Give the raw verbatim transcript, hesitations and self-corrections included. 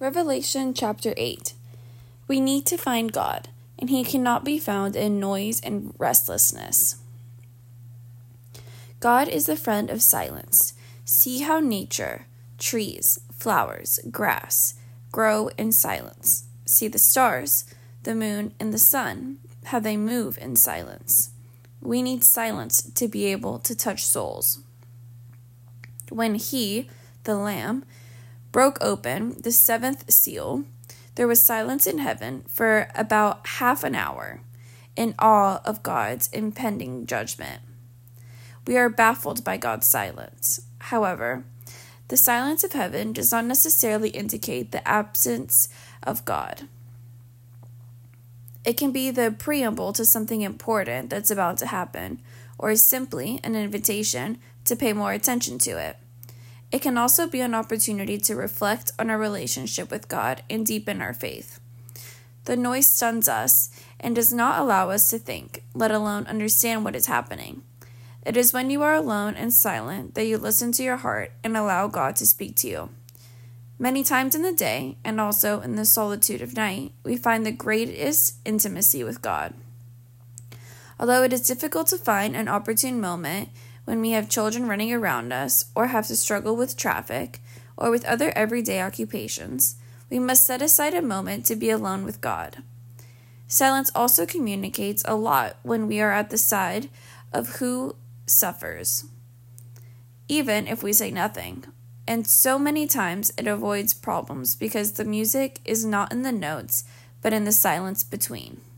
Revelation chapter eight. We need to find God, and he cannot be found in noise and restlessness. God is the friend of silence. See how nature, trees, flowers, grass, grow in silence. See the stars, the moon, and the sun, how they move in silence. We need silence to be able to touch souls. When he, the Lamb, broke open the seventh seal, there was silence in heaven for about half an hour, in awe of God's impending judgment. We are baffled by God's silence. However, the silence of heaven does not necessarily indicate the absence of God. It can be the preamble to something important that's about to happen, or simply an invitation to pay more attention to it. It can also be an opportunity to reflect on our relationship with God and deepen our faith. The noise stuns us and does not allow us to think, let alone understand what is happening. It is when you are alone and silent that you listen to your heart and allow God to speak to you. Many times in the day, and also in the solitude of night, we find the greatest intimacy with God. Although it is difficult to find an opportune moment when we have children running around us, or have to struggle with traffic, or with other everyday occupations, we must set aside a moment to be alone with God. Silence also communicates a lot when we are at the side of who suffers, even if we say nothing. And so many times it avoids problems because the music is not in the notes, but in the silence between.